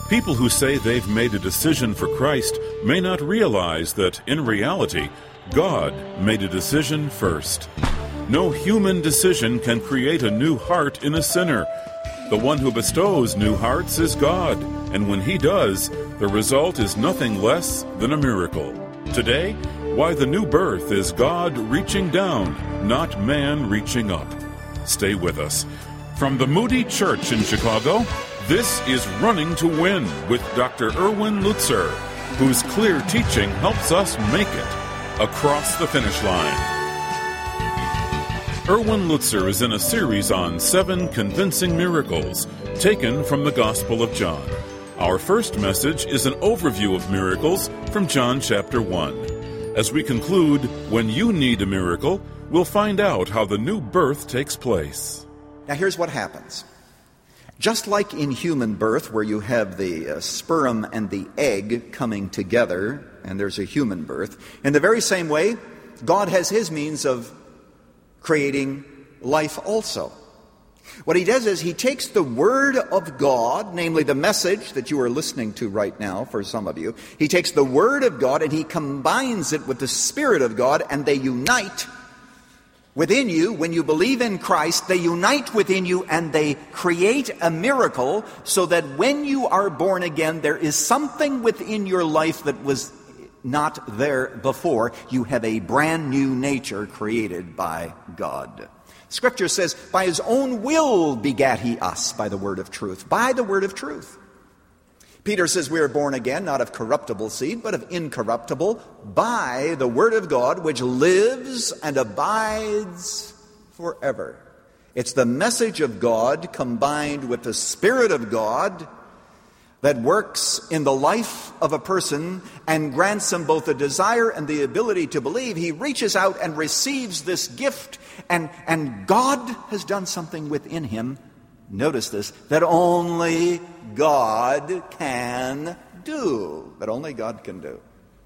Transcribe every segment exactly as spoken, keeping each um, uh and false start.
People who say they've made a decision for Christ may not realize that, in reality, God made a decision first. No human decision can create a new heart in a sinner. The one who bestows new hearts is God, and when He does, the result is nothing less than a miracle. Today, why the new birth is God reaching down, not man reaching up. Stay with us. From the Moody Church in Chicago, this is Running to Win with Doctor Erwin Lutzer, whose clear teaching helps us make it across the finish line. Erwin Lutzer is in a series on seven convincing miracles taken from the Gospel of John. Our first message is an overview of miracles from John chapter one. As we conclude, when you need a miracle, we'll find out how the new birth takes place. Now here's what happens. Just like in human birth, where you have the uh, sperm and the egg coming together, and there's a human birth, in the very same way, God has His means of creating life also. What He does is He takes the Word of God, namely the message that you are listening to right now for some of you. He takes the Word of God and He combines it with the Spirit of God, and they unite within you. When you believe in Christ, they unite within you and they create a miracle so that when you are born again, there is something within your life that was not there before. You have a brand new nature created by God. Scripture says, by His own will begat He us by the word of truth. By the word of truth. Peter says we are born again, not of corruptible seed, but of incorruptible, by the word of God, which lives and abides forever. It's the message of God combined with the Spirit of God that works in the life of a person and grants him both the desire and the ability to believe. He reaches out and receives this gift, and, and God has done something within him, notice this, that only God can do. That only God can do.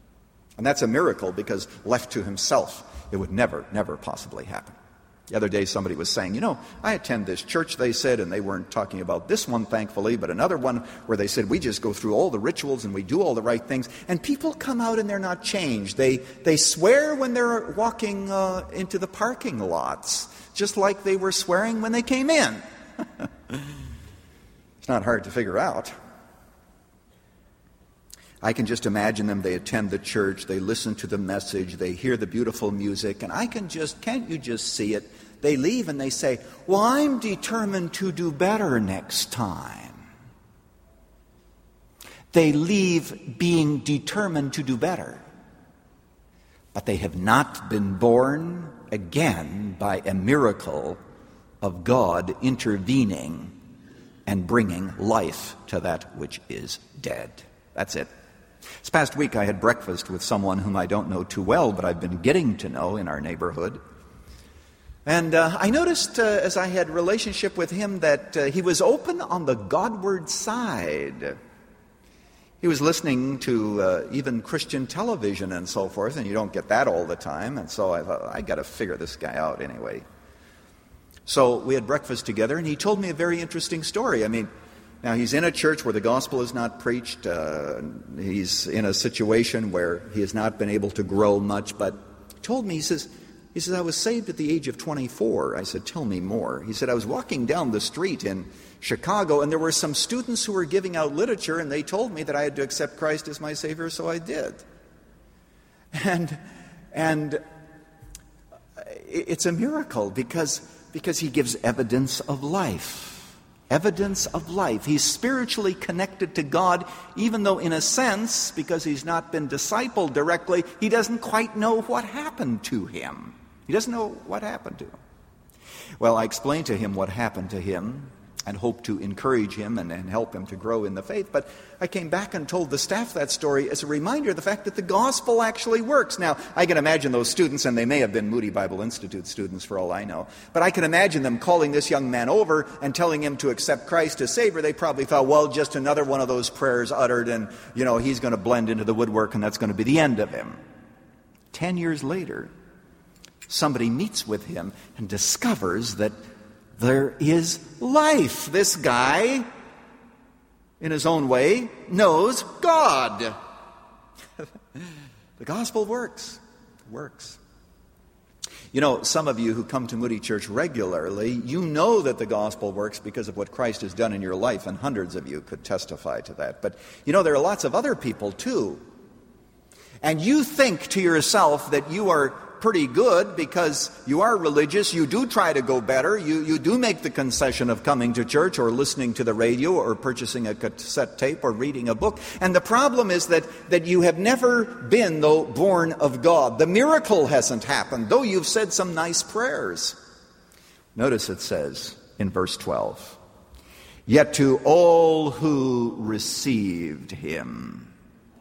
And that's a miracle, because left to himself, it would never, never possibly happen. The other day somebody was saying, you know, I attend this church, they said, and they weren't talking about this one, thankfully, but another one where they said, we just go through all the rituals and we do all the right things, and people come out and they're not changed. They they swear when they're walking uh, into the parking lots, just like they were swearing when they came in. It's not hard to figure out. I can just imagine them. They attend the church, they listen to the message, they hear the beautiful music, and I can just, can't you just see it? They leave and they say, well, I'm determined to do better next time. They leave being determined to do better. But they have not been born again by a miracle of God intervening and bringing life to that which is dead. That's it. This past week I had breakfast with someone whom I don't know too well, but I've been getting to know in our neighborhood. And uh, I noticed uh, as I had relationship with him that uh, he was open on the Godward side. He was listening to uh, even Christian television and so forth, and you don't get that all the time. And so I thought, I got to figure this guy out anyway. So we had breakfast together, and he told me a very interesting story. I mean, now, he's in a church where the gospel is not preached. Uh, he's in a situation where he has not been able to grow much. But he told me, he says, he says, I was saved at the age of twenty-four. I said, tell me more. He said, I was walking down the street in Chicago, and there were some students who were giving out literature, and they told me that I had to accept Christ as my Savior, so I did. And, and it's a miracle because, because he gives evidence of life. Evidence of life. He's spiritually connected to God, even though in a sense, because he's not been discipled directly, he doesn't quite know what happened to him. He doesn't know what happened to him. Well, I explained to him what happened to him and hoped to encourage him and, and help him to grow in the faith. But I came back and told the staff that story as a reminder of the fact that the gospel actually works. Now, I can imagine those students, and they may have been Moody Bible Institute students for all I know, but I can imagine them calling this young man over and telling him to accept Christ as Savior. They probably thought, well, just another one of those prayers uttered, and, you know, he's going to blend into the woodwork, and that's going to be the end of him. Ten years later, somebody meets with him and discovers that there is life. This guy in his own way, knows God. The gospel works. Works. You know, some of you who come to Moody Church regularly, you know that the gospel works because of what Christ has done in your life, and hundreds of you could testify to that. But, you know, there are lots of other people, too. And you think to yourself that you are pretty good because you are religious, you do try to go better, you, you do make the concession of coming to church or listening to the radio or purchasing a cassette tape or reading a book. And the problem is that, that you have never been, though, born of God. The miracle hasn't happened, though you've said some nice prayers. Notice it says in verse twelve, "Yet to all who received him,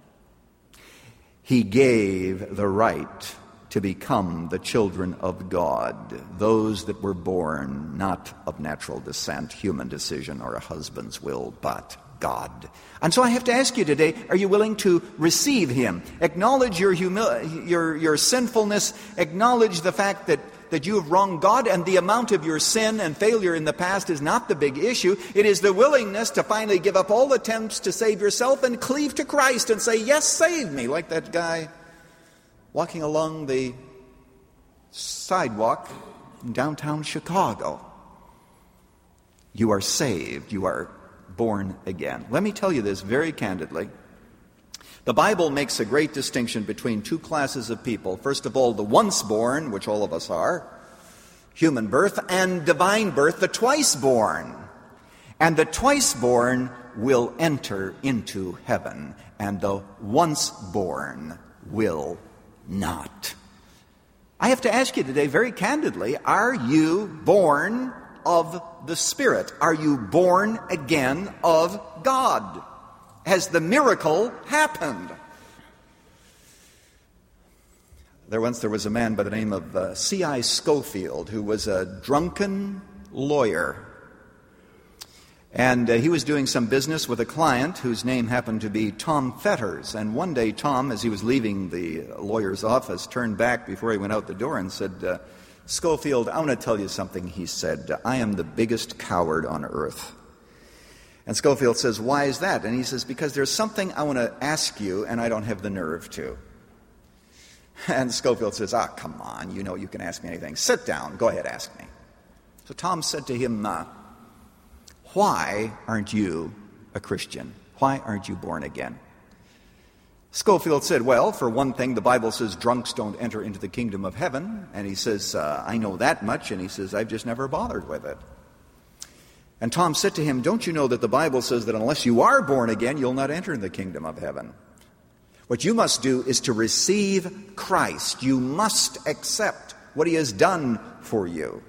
he gave the right to become the children of God, those that were born not of natural descent, human decision, or a husband's will, but God." And so I have to ask you today, are you willing to receive him? Acknowledge your humil- your, your sinfulness, acknowledge the fact that, that you have wronged God, and the amount of your sin and failure in the past is not the big issue. It is the willingness to finally give up all attempts to save yourself and cleave to Christ and say, "Yes, save me," like that guy walking along the sidewalk in downtown Chicago. You are saved. You are born again. Let me tell you this very candidly. The Bible makes a great distinction between two classes of people. First of all, the once born, which all of us are, human birth, and divine birth, the twice born. And the twice born will enter into heaven, and the once born will not. I have to ask you today very candidly, are you born of the Spirit? Are you born again of God? Has the miracle happened? There once there was a man by the name of uh, C I Scofield, who was a drunken lawyer. And uh, he was doing some business with a client whose name happened to be Tom Fetters. And one day Tom, as he was leaving the lawyer's office, turned back before he went out the door and said, uh, "Scofield, I want to tell you something." He said, "I am the biggest coward on earth." And Scofield says, "Why is that?" And he says, "Because there's something I want to ask you, and I don't have the nerve to." And Scofield says, "Ah, come on, you know you can ask me anything. Sit down, go ahead, ask me." So Tom said to him, uh, "Why aren't you a Christian? Why aren't you born again?" Scofield said, "Well, for one thing, the Bible says drunks don't enter into the kingdom of heaven." And he says, uh, "I know that much." And he says, "I've just never bothered with it." And Tom said to him, "Don't you know that the Bible says that unless you are born again, you'll not enter in the kingdom of heaven? What you must do is to receive Christ. You must accept what he has done for you."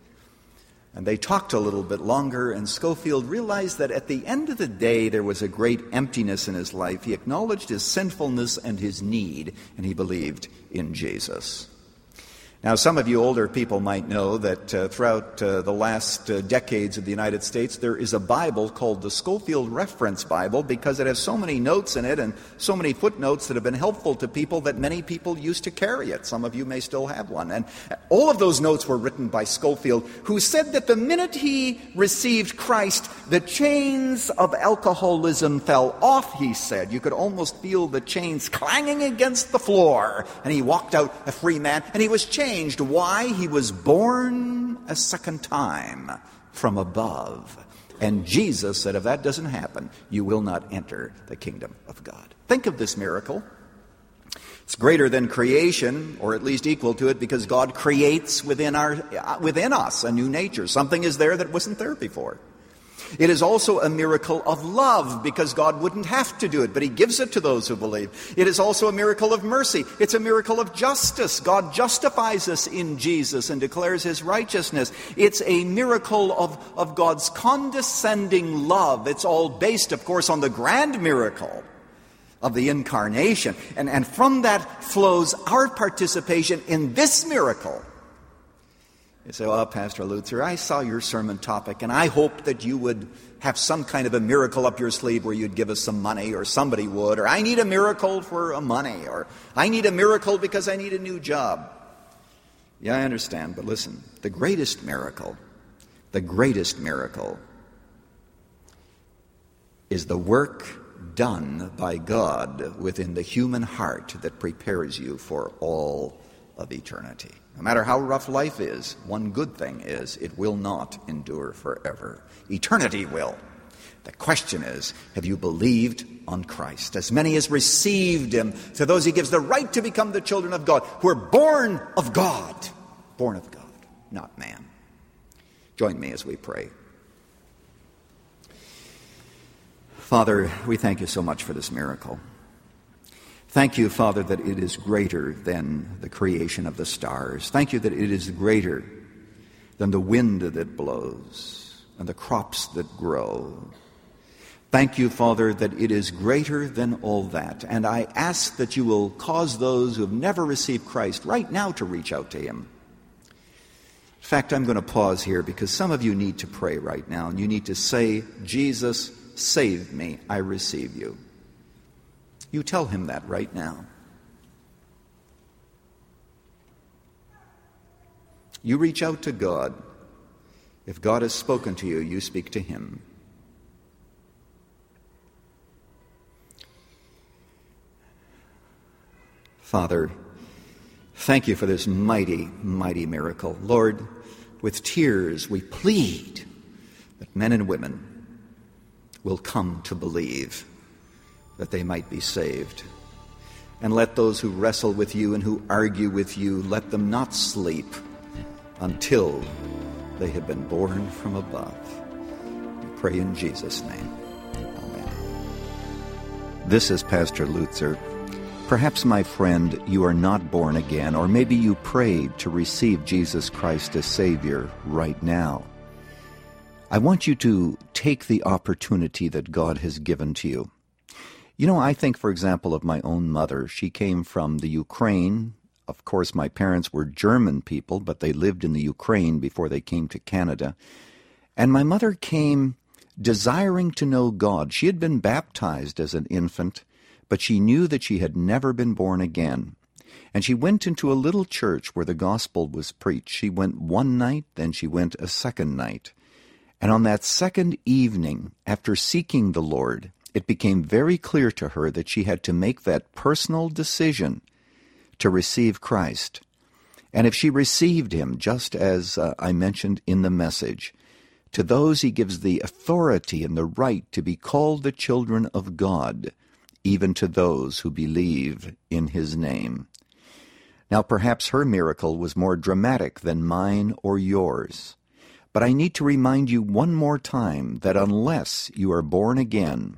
And they talked a little bit longer, and Scofield realized that at the end of the day there was a great emptiness in his life. He acknowledged his sinfulness and his need, and he believed in Jesus. Now, some of you older people might know that uh, throughout uh, the last uh, decades of the United States, there is a Bible called the Scofield Reference Bible, because it has so many notes in it and so many footnotes that have been helpful to people that many people used to carry it. Some of you may still have one. And all of those notes were written by Scofield, who said that the minute he received Christ, the chains of alcoholism fell off, he said. You could almost feel the chains clanging against the floor. And he walked out a free man, and he was changed. Why? He was born a second time from above. And Jesus said, if that doesn't happen, you will not enter the kingdom of God. Think of this miracle. It's greater than creation, or at least equal to it, because God creates within our within us a new nature. Something is there that wasn't there before. It is also a miracle of love, because God wouldn't have to do it, but he gives it to those who believe. It is also a miracle of mercy. It's a miracle of justice. God justifies us in Jesus and declares his righteousness. It's a miracle of, of God's condescending love. It's all based, of course, on the grand miracle of the incarnation. And, and from that flows our participation in this miracle. You say, "Well, Pastor Lutzer, I saw your sermon topic, and I hoped that you would have some kind of a miracle up your sleeve where you'd give us some money, or somebody would, or I need a miracle for a money, or I need a miracle because I need a new job." Yeah, I understand, but listen, the greatest miracle, the greatest miracle is the work done by God within the human heart that prepares you for all of eternity. No matter how rough life is, one good thing is it will not endure forever. Eternity will. The question is, have you believed on Christ? As many as received him, to those he gives the right to become the children of God, who are born of God. Born of God, not man. Join me as we pray. Father, we thank you so much for this miracle. Thank you, Father, that it is greater than the creation of the stars. Thank you that it is greater than the wind that blows and the crops that grow. Thank you, Father, that it is greater than all that. And I ask that you will cause those who have never received Christ right now to reach out to him. In fact, I'm going to pause here because some of you need to pray right now, and you need to say, Jesus, save me, I receive you. You tell him that right now. You reach out to God. If God has spoken to you, you speak to him. Father, thank you for this mighty, mighty miracle. Lord, with tears we plead that men and women will come to believe, that they might be saved. And let those who wrestle with you and who argue with you, let them not sleep until they have been born from above. We pray in Jesus' name. Amen. This is Pastor Lutzer. Perhaps, my friend, you are not born again, or maybe you prayed to receive Jesus Christ as Savior right now. I want you to take the opportunity that God has given to you. You know, I think, for example, of my own mother. She came from the Ukraine. Of course, my parents were German people, but they lived in the Ukraine before they came to Canada. And my mother came desiring to know God. She had been baptized as an infant, but she knew that she had never been born again. And she went into a little church where the gospel was preached. She went one night, then she went a second night. And on that second evening, after seeking the Lord, it became very clear to her that she had to make that personal decision to receive Christ. And if she received him, just as uh, I mentioned in the message, to those he gives the authority and the right to be called the children of God, even to those who believe in his name. Now, perhaps her miracle was more dramatic than mine or yours. But I need to remind you one more time that unless you are born again,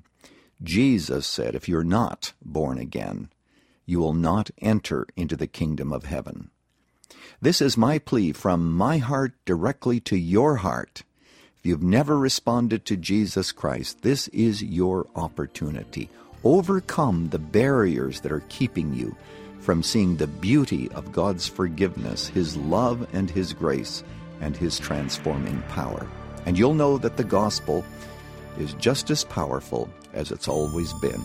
Jesus said, if you're not born again, you will not enter into the kingdom of heaven. This is my plea from my heart directly to your heart. If you've never responded to Jesus Christ, this is your opportunity. Overcome the barriers that are keeping you from seeing the beauty of God's forgiveness, his love and his grace, and his transforming power. And you'll know that the gospel is just as powerful as it's always been.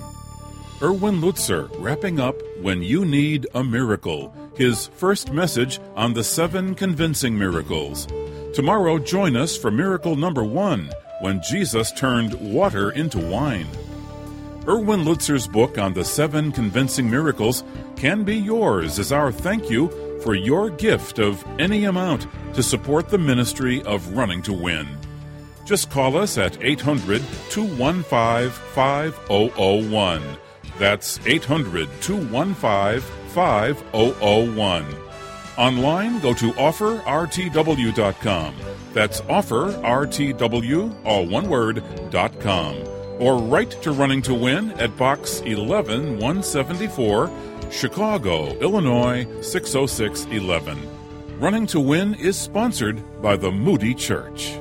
Erwin Lutzer, wrapping up When You Need a Miracle, his first message on the seven convincing miracles. Tomorrow, join us for miracle number one, when Jesus turned water into wine. Erwin Lutzer's book on the seven convincing miracles can be yours as our thank you for your gift of any amount to support the ministry of Running to Win. Just call us at eight hundred, two one five, five zero zero one. That's eight hundred, two one five, five zero zero one. Online, go to offer r t w dot com. That's offer r t w, all one word, dot com. Or write to Running to Win at Box eleven one seventy-four, Chicago, Illinois six oh six one one. Running to Win is sponsored by the Moody Church.